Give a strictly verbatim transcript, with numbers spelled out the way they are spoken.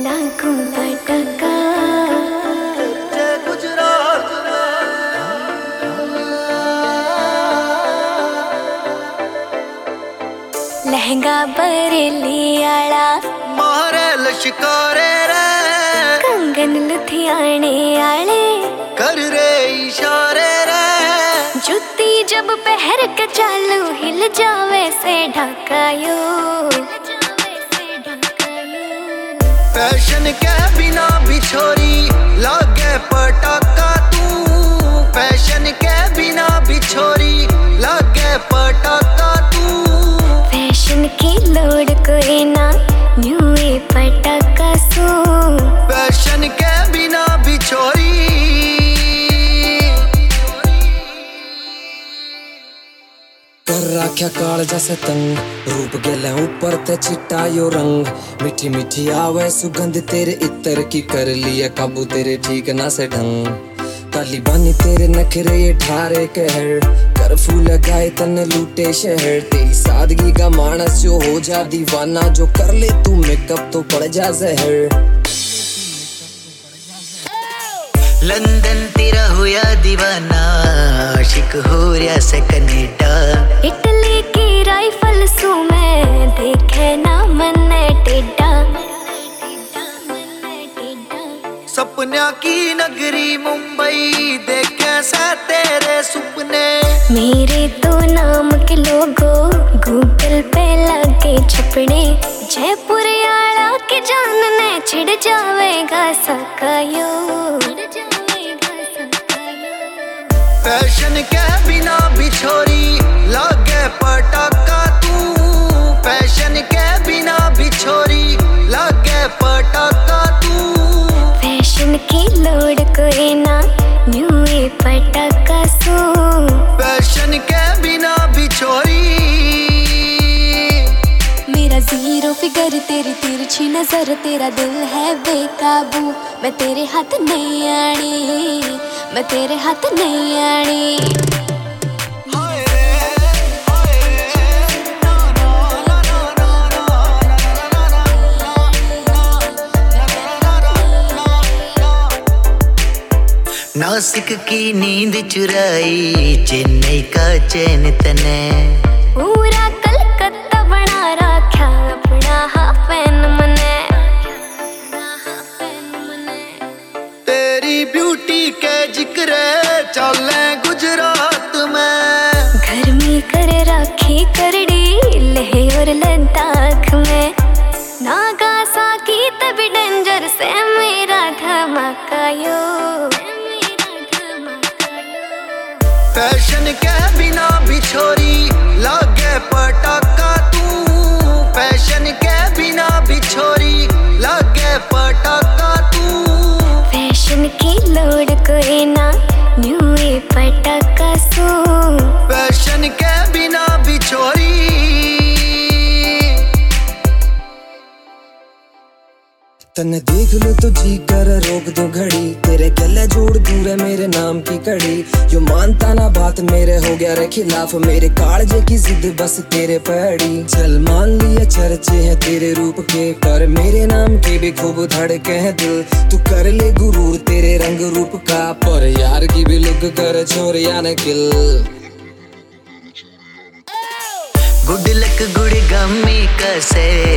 लागू पटका गुजरात लहंगा बरेली आला मारे लश्कारे रे कंगन लुधियाने आले कर रे इशारे रे जुत्ती जब पहर के चालू हिल जावे से ढकायो फैशन के बिना भी छोरी लागे पटाका तू फैशन के बिना भी छोरी लागे पटाका तू फैशन की लोड कोई ना न्यूए पटाका सो फैशन के बिना भी छोरी कर राख्या काल जैसे तंग रूप गेले ऊपर ते चिट्टा यो रंग मीठी मीठी आवे सुगंध तेरे इत्र की कर लिया काबू तेरे ठीक ना से ढंग काली बानी तेरे नखरे ये ठारे कहर कर्फ्यू लगाए तने लूटे शहर तेरी सादगी का मानस जो हो जा दीवाना जो कर ले तू मेकअप तो पड़ जा जहर लंदन तेरा हुआ दीवाना आशिक हो रहा से कनेडा इटली की राइफल सू मैं देखे ना मन टेढ़ा सपना की नगरी मुंबई देखे से तेरे सुपने मेरे दो नाम के लोगो गूगल पे लगे छपने जयपुर आला के जानने छिड़ जावेगा सकायो फैशन के बिना भी छोरी लागे पटाका तू फैशन के बिना भी छोरी लागे पटाका तू फैशन की लोड कोई ना न्यूए पटाका सो फैशन के बिना भी छोरी मेरा जीरो फिगर तेरी तिरछी नजर तेरा दिल है बेकाबू मैं तेरे हाथ नहीं आनी मैं तेरे हाथ नहीं आनी नासिक की नींद चुराई चेन्नई का चैन तने पूरा कलकत्ता बना रखा अपना हाफैन मने तेरी ब्यूटी के जिक्र चले गुजरात में गर्मी कर रखी करड़ी लेह और लद्दाख में नागासाकी तभी डेंजर से मेरा धमाकायो फैशन के बिना भी छोरी लागे पटाका तू फैशन के बिना भी छोरी लागे पटाका तू फैशन की लोड कोई ना न्यूए पटाका सो फैशन के बिना भी छोरी तन्ने देख लो तो जी कर रोक दो घड़ी तेरे गले जोड़ दूर है मेरे नाम की कड़ी जो मानता ना बात मेरे हो गया रे खिलाफ मेरे कालजे की जिद बस तेरे पड़ी चल मान लिया चर्चे हैं तेरे रूप के पर मेरे नाम के भी खूब धड़के हैं दिल तू कर ले गुरूर तेरे रंग रूप का पर यार की भी लुक कर छोड़ या न किल गुड लक गुड़ गमी कसे